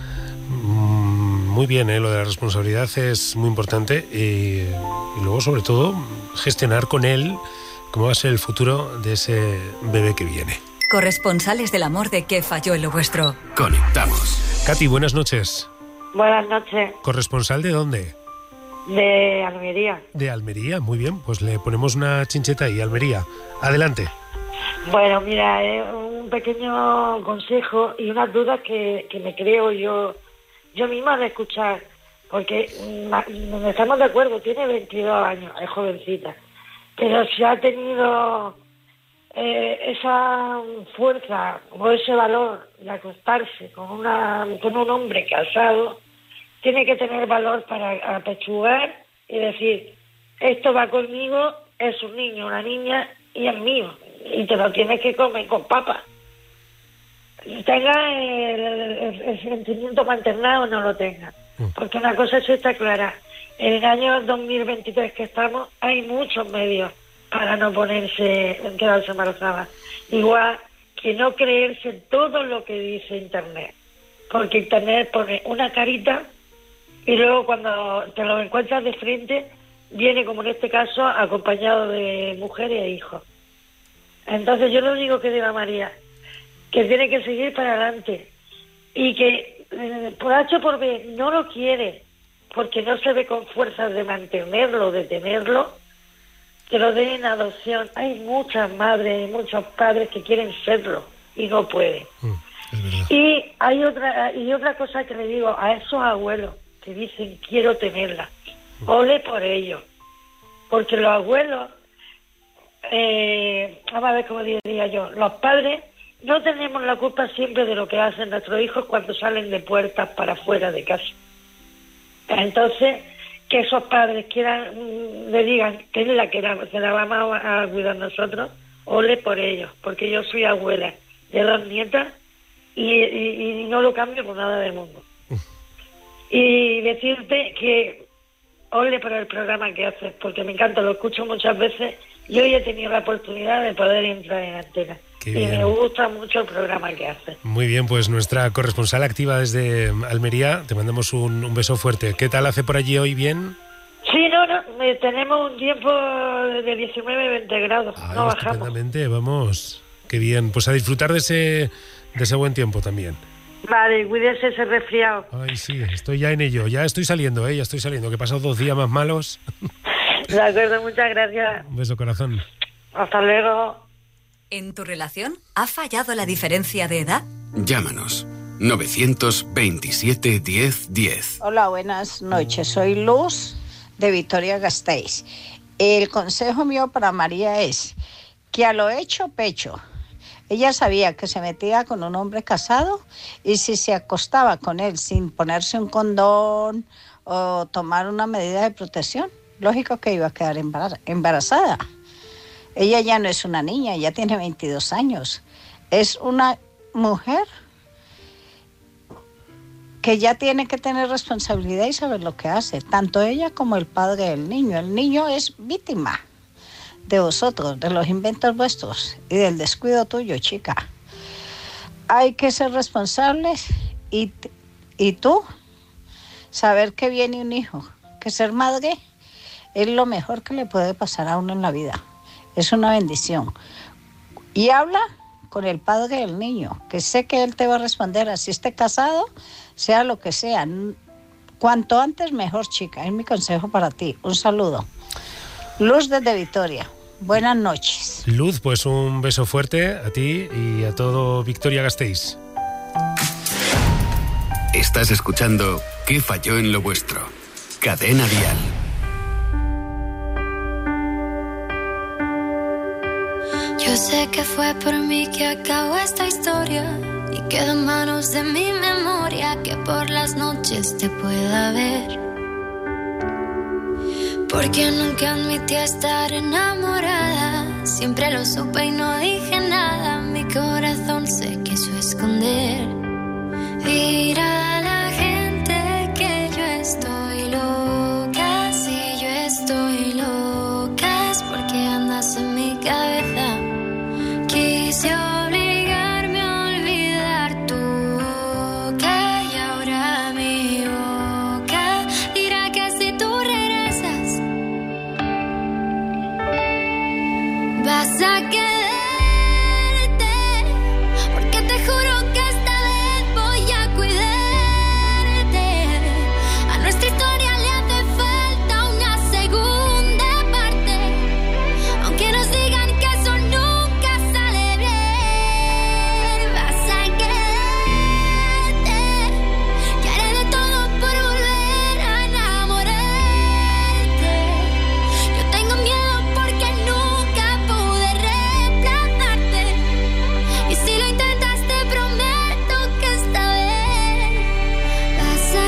Muy bien, ¿eh? Lo de la responsabilidad es muy importante y, y luego, sobre todo, gestionar con él cómo va a ser el futuro de ese bebé que viene. Corresponsales del amor de ¿Qué falló en lo vuestro? Conectamos. Katy, buenas noches. Buenas noches. ¿Corresponsal de dónde? De Almería. De Almería, muy bien. Pues le ponemos una chincheta ahí, Almería. Adelante. Bueno, mira, es un pequeño consejo y unas dudas que, que me creo yo yo misma de escuchar, porque mm, estamos de acuerdo, tiene veintidós años, es jovencita, pero si ha tenido eh, esa fuerza o ese valor de acostarse con, una, con un hombre casado, tiene que tener valor para apechugar y decir, esto va conmigo, es un niño, una niña y es mío, y te lo tienes que comer con papas. Tenga el, el, el sentimiento maternal o no lo tenga, porque una cosa sí está clara, en el año dos mil veintitrés que estamos hay muchos medios para no ponerse, quedarse embarazada, igual que no creerse en todo lo que dice internet, porque internet pone una carita y luego cuando te lo encuentras de frente viene, como en este caso, acompañado de mujeres e hijos. Entonces yo lo único que digo a María, que tiene que seguir para adelante y que eh, por H o por B no lo quiere porque no se ve con fuerzas de mantenerlo, de tenerlo, que lo den en adopción. Hay muchas madres y muchos padres que quieren serlo y no pueden. Mm, y hay otra y otra cosa que le digo a esos abuelos que dicen quiero tenerla, ole por ellos, porque los abuelos, eh, vamos a ver cómo diría yo, los padres no tenemos la culpa siempre de lo que hacen nuestros hijos cuando salen de puertas para afuera de casa. Entonces, que esos padres quieran, le digan que es la que la, se la vamos a, a cuidar nosotros, ole por ellos, porque yo soy abuela de dos nietas y, y, y no lo cambio por nada del mundo. Y decirte que ole por el programa que haces, porque me encanta, lo escucho muchas veces y hoy he tenido la oportunidad de poder entrar en antena. Qué y bien. Me gusta mucho el programa que haces. Muy bien, pues nuestra corresponsal activa desde Almería, te mandamos un, un beso fuerte. ¿Qué tal hace por allí hoy? ¿Bien? Sí, no, no, eh, tenemos un tiempo de diecinueve a veinte grados, Ay, no bajamos. estupendamente, vamos. Qué bien, pues a disfrutar de ese, de ese buen tiempo también. Vale, cuídese ese resfriado. Ay, sí, estoy ya en ello, ya estoy saliendo, ¿eh? Ya estoy saliendo, que he pasado dos días más malos. De acuerdo, muchas gracias. Un beso, corazón. Hasta luego. ¿En tu relación ha fallado la diferencia de edad? Llámanos novecientos veintisiete diez diez. Hola, buenas noches. Soy Luz de Vitoria Gasteiz. El consejo mío para María es que a lo hecho, pecho. Ella sabía que se metía con un hombre casado y si se acostaba con él sin ponerse un condón o tomar una medida de protección, lógico que iba a quedar embarazada. Ella ya no es una niña, ya tiene veintidós años. Es una mujer que ya tiene que tener responsabilidad y saber lo que hace, tanto ella como el padre del niño. El niño es víctima de vosotros, de los inventos vuestros y del descuido tuyo, chica. Hay que ser responsables y, y tú saber que viene un hijo, que ser madre es lo mejor que le puede pasar a uno en la vida. Es una bendición. Y habla con el padre del niño, que sé que él te va a responder, así esté casado, sea lo que sea. Cuanto antes mejor, chica, es mi consejo para ti. Un saludo. Luz desde Vitoria. Buenas noches. Luz, pues un beso fuerte a ti y a todo Vitoria-Gasteiz. Estás escuchando ¿Qué falló en lo vuestro? Cadena Dial. Yo sé que fue por mí que acabó esta historia y quedó en manos de mi memoria que por las noches te pueda ver. Porque nunca admití estar enamorada, siempre lo supe y no dije nada, mi corazón se quiso esconder. Dirá la gente que yo estoy loca, si yo estoy loca es porque andas en mi cabeza. Quise obligarme a olvidar tu boca y ahora mi boca dirá que si tú regresas vas a quedarte, porque te juro que esta vez voy a cuidarte. A nuestra historia le hace falta una segunda parte, aunque nos digan que eso nunca sale bien. Vas a quedarte, que haré de todo por volver a enamorarte. Yo tengo miedo porque nunca pude reemplazarte, y si lo intentas te prometo que esta vez vas a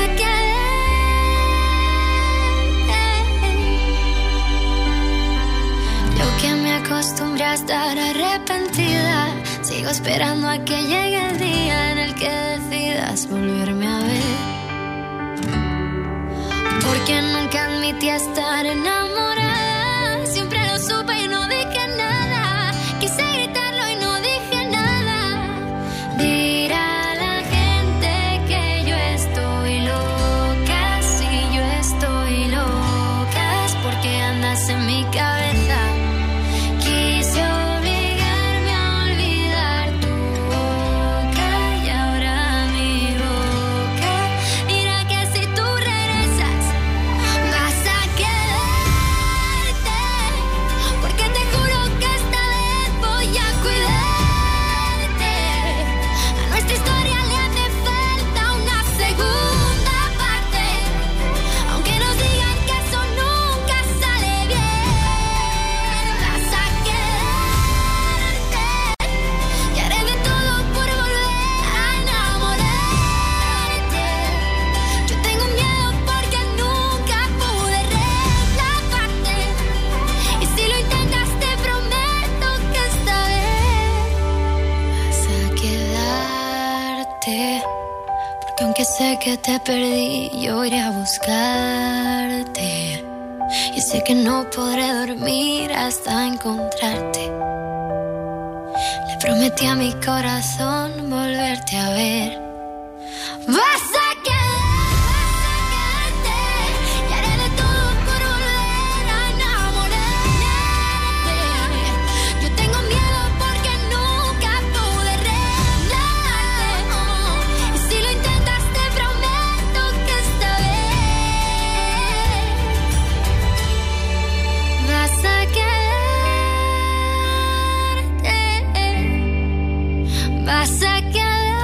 quedarte. Yo que me acostumbré a estar arrepentida, sigo esperando a que llegue el día en el que decidas volverme a ver. Porque nunca admití estar enamorada, siempre lo supe y no dije nada, quise gritarlo y no dije nada. Dirá la gente que yo estoy loca, si yo estoy loca es porque andas en mi cabeza. Quise obligarme a olvidar tu boca y ahora mi boca dirá que si tú regresas vas a quedarte, porque te juro que esta vez voy a cuidarte. A nuestra historia le hace falta una segunda parte, aunque nos digan que eso nunca sale bien. Vas a quedarte, y haré de todo por volver a enamorarte. Yo tengo miedo porque nunca pude reemplazarte, y si lo intentas te prometo que esta vez vas a quedarte. Porque aunque sé que te perdí, yo iré a buscarte. Y sé que no podré dormir hasta encontrarte. Le prometí a mi corazón volverte a ver. Vas a quedarte, y haré de todo por volver a enamorarte. Yo tengo miedo porque nunca pude reemplazarte, y si lo intentas te prometo que esta vez vas a quedarte, vas a quedarte.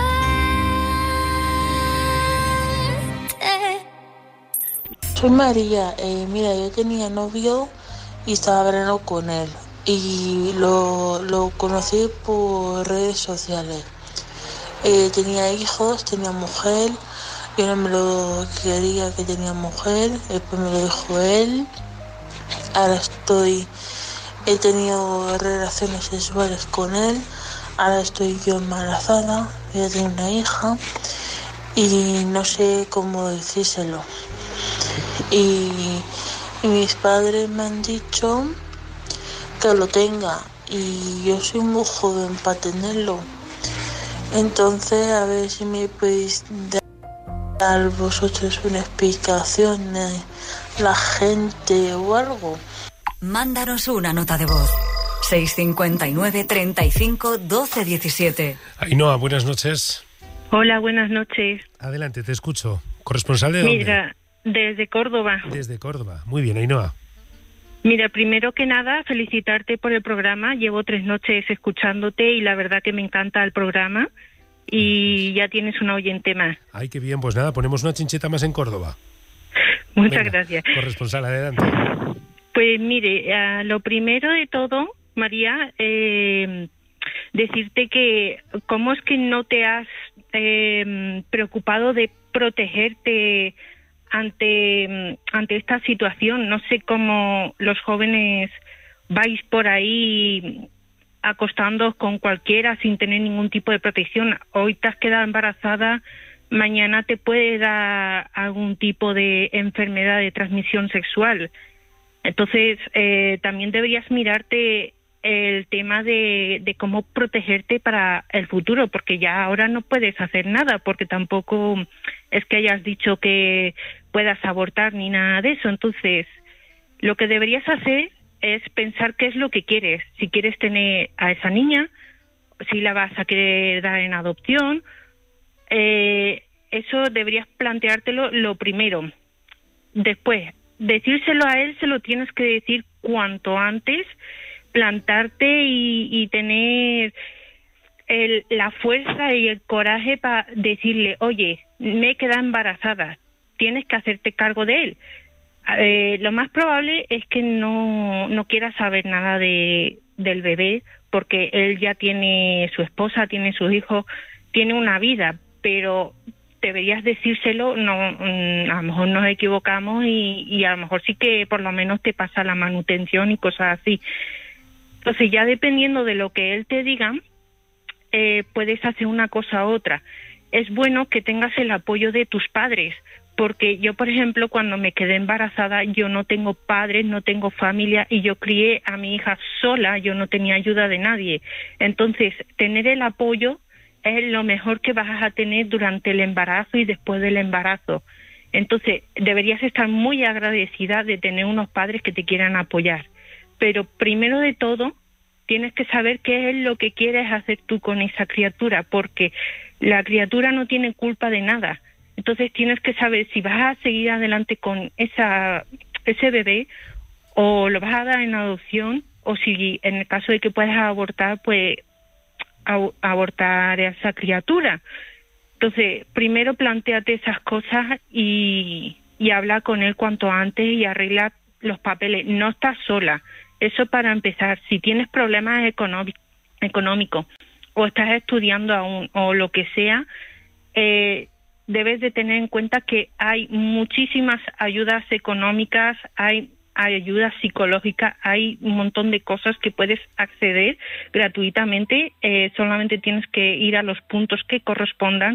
Soy María, eh, mira, yo tenía novio y estaba hablando con él y lo, lo conocí por redes sociales. Eh, tenía hijos, tenía mujer, yo no me lo quería que tenía mujer, después me lo dijo él. Ahora estoy, he tenido relaciones sexuales con él, ahora estoy yo embarazada, ya tengo una hija y no sé cómo decírselo. Y, y mis padres me han dicho que lo tenga y yo soy muy joven para tenerlo. Entonces a ver si me podéis dar vosotros una explicación de, la gente o algo. Mándanos una nota de voz. seis cinco nueve, treinta y cinco, doce diecisiete. Ainhoa, buenas noches. Hola, buenas noches. Adelante, te escucho. ¿Corresponsal de dónde? Mira, desde Córdoba. Desde Córdoba. Muy bien, Ainhoa. Mira, primero que nada, felicitarte por el programa. Llevo tres noches escuchándote y la verdad que me encanta el programa. Y ya tienes un oyente más. Ay, qué bien. Pues nada, ponemos una chincheta más en Córdoba. Muchas Venga, gracias. Corresponsal, adelante. Pues mire, uh, lo primero de todo, María, eh, decirte que cómo es que no te has eh, preocupado de protegerte ante, ante esta situación. No sé cómo los jóvenes vais por ahí acostándoos con cualquiera sin tener ningún tipo de protección. Hoy te has quedado embarazada, mañana te puede dar algún tipo de enfermedad de transmisión sexual. Entonces, eh, también deberías mirarte el tema de, de cómo protegerte para el futuro, porque ya ahora no puedes hacer nada, porque tampoco es que hayas dicho que puedas abortar ni nada de eso. Entonces, lo que deberías hacer es pensar qué es lo que quieres. Si quieres tener a esa niña, si la vas a querer dar en adopción, eh, eso deberías planteártelo lo primero. Después, decírselo a él, se lo tienes que decir cuanto antes, plantarte y, y tener el, la fuerza y el coraje para decirle, oye, me he quedado embarazada, tienes que hacerte cargo de él. Eh, lo más probable es que no, no quiera saber nada de, del bebé, porque él ya tiene su esposa, tiene sus hijos, tiene una vida, pero deberías decírselo. No, a lo mejor nos equivocamos y, y a lo mejor sí que por lo menos te pasa la manutención y cosas así. Entonces, ya dependiendo de lo que él te diga, eh, puedes hacer una cosa u otra. Es bueno que tengas el apoyo de tus padres, porque yo, por ejemplo, cuando me quedé embarazada, yo no tengo padres, no tengo familia y yo crié a mi hija sola, yo no tenía ayuda de nadie. Entonces, tener el apoyo es lo mejor que vas a tener durante el embarazo y después del embarazo. Entonces, deberías estar muy agradecida de tener unos padres que te quieran apoyar. Pero primero de todo, tienes que saber qué es lo que quieres hacer tú con esa criatura, porque la criatura no tiene culpa de nada. Entonces tienes que saber si vas a seguir adelante con esa ese bebé o lo vas a dar en adopción, o si en el caso de que puedas abortar, pues a, abortar a esa criatura. Entonces, primero plantéate esas cosas y, y habla con él cuanto antes y arregla los papeles. No estás sola. Eso para empezar. Si tienes problemas económicos económico, o estás estudiando aún o lo que sea, eh, debes de tener en cuenta que hay muchísimas ayudas económicas, hay, hay ayudas psicológicas, hay un montón de cosas que puedes acceder gratuitamente. Eh, solamente tienes que ir a los puntos que correspondan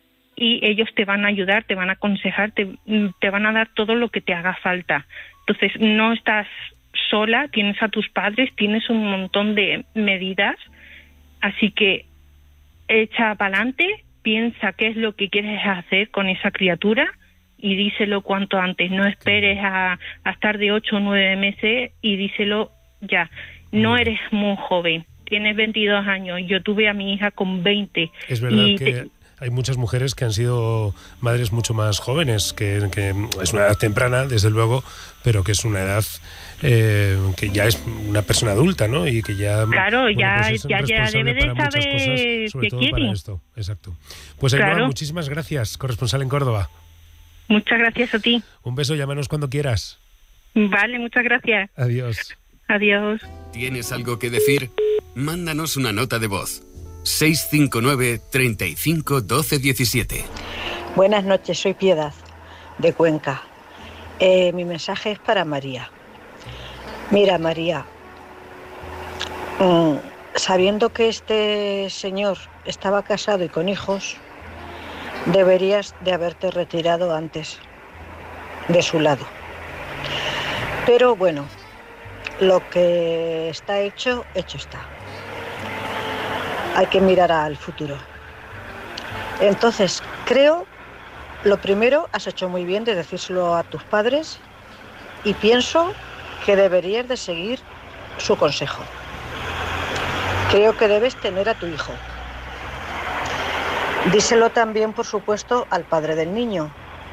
y ellos te van a ayudar, te van a aconsejar, te, te van a dar todo lo que te haga falta. Entonces, no estás sola, tienes a tus padres, tienes un montón de medidas, así que echa para adelante, piensa qué es lo que quieres hacer con esa criatura y díselo cuanto antes. No esperes a, a estar de ocho o nueve meses y díselo ya. No eres muy joven, tienes veintidós años, yo tuve a mi hija con veinte. Es verdad y que te... hay muchas mujeres que han sido madres mucho más jóvenes, que, que es una edad temprana, desde luego, pero que es una edad eh, que ya es una persona adulta, ¿no? Y que ya... Claro, bueno, ya, pues es ya, ya debe de para muchas saber cosas, sobre qué todo quiere. para esto. Exacto. Pues Claro. Ainhoa, muchísimas gracias, corresponsal en Córdoba. Muchas gracias a ti. Un beso, llámanos cuando quieras. Vale, muchas gracias. Adiós. Adiós. ¿Tienes algo que decir? Mándanos una nota de voz. seis cinco nueve, treinta y cinco, doce diecisiete. Buenas noches, soy Piedad, de Cuenca. Eh, mi mensaje es para María. Mira, María, mmm, sabiendo que este señor estaba casado y con hijos, deberías de haberte retirado antes de su lado. Pero bueno, lo que está hecho, hecho está. Hay que mirar al futuro. Entonces, creo, lo primero, has hecho muy bien de decírselo a tus padres y pienso que deberías de seguir su consejo. Creo que debes tener a tu hijo. Díselo también, por supuesto, al padre del niño.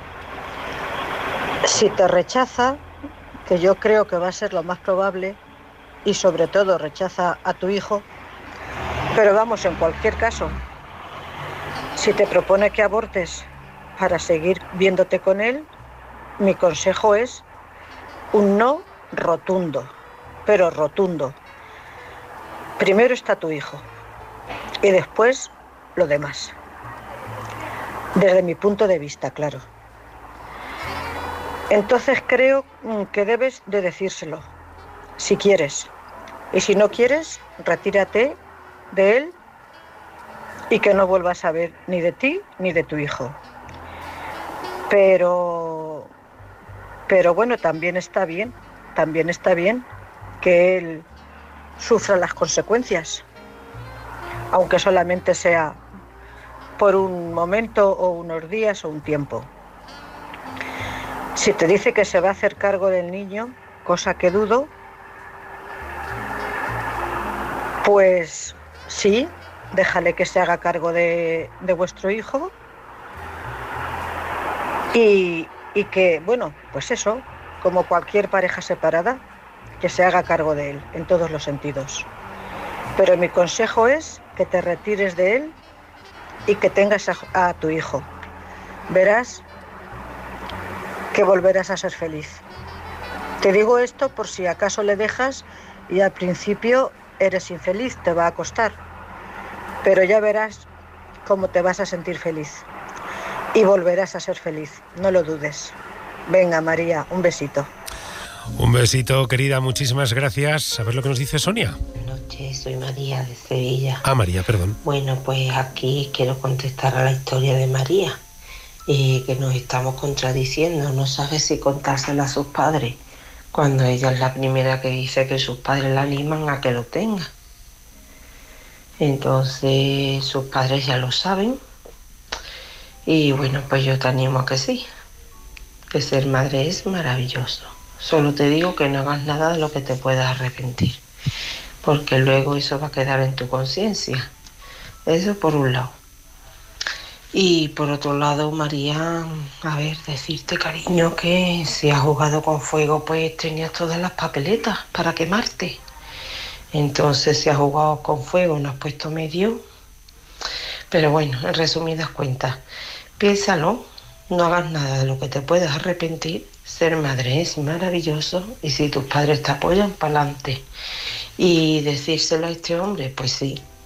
Si te rechaza, que yo creo que va a ser lo más probable, y sobre todo rechaza a tu hijo, pero vamos, en cualquier caso, si te propone que abortes para seguir viéndote con él, mi consejo es un no rotundo, pero rotundo. Primero está tu hijo y después lo demás. Desde mi punto de vista, claro. Entonces creo que debes de decírselo, si quieres. Y si no quieres, retírate de él y que no vuelvas a saber ni de ti ni de tu hijo. Pero, pero bueno, también está bien, también está bien que él sufra las consecuencias, aunque solamente sea por un momento o unos días o un tiempo. Si te dice que se va a hacer cargo del niño, cosa que dudo, pues sí, déjale que se haga cargo de, de vuestro hijo y, y que, bueno, pues eso, como cualquier pareja separada, que se haga cargo de él en todos los sentidos. Pero mi consejo es que te retires de él y que tengas a, a tu hijo. Verás que volverás a ser feliz. Te digo esto por si acaso le dejas y al principio eres infeliz, te va a costar, pero ya verás cómo te vas a sentir feliz y volverás a ser feliz, no lo dudes. Venga, María, un besito. Un besito, querida, muchísimas gracias. A ver lo que nos dice Sonia. Buenas noches, soy María de Sevilla. Ah, María, perdón. Bueno, pues aquí quiero contestar a la historia de María, eh, que nos estamos contradiciendo, no sabe si contársela a sus padres, cuando ella es la primera que dice que sus padres la animan a que lo tenga. Entonces sus padres ya lo saben y bueno, pues yo te animo a que sí, que ser madre es maravilloso. Solo te digo que no hagas nada de lo que te puedas arrepentir, porque luego eso va a quedar en tu conciencia. Eso por un lado. Y por otro lado, María, a ver, decirte, cariño, que si has jugado con fuego, pues tenías todas las papeletas para quemarte. Entonces, si has jugado con fuego, no has puesto medio. Pero bueno, en resumidas cuentas, piénsalo, no hagas nada de lo que te puedas arrepentir. Ser madre es maravilloso y si tus padres te apoyan, para adelante. Y decírselo a este hombre, pues sí,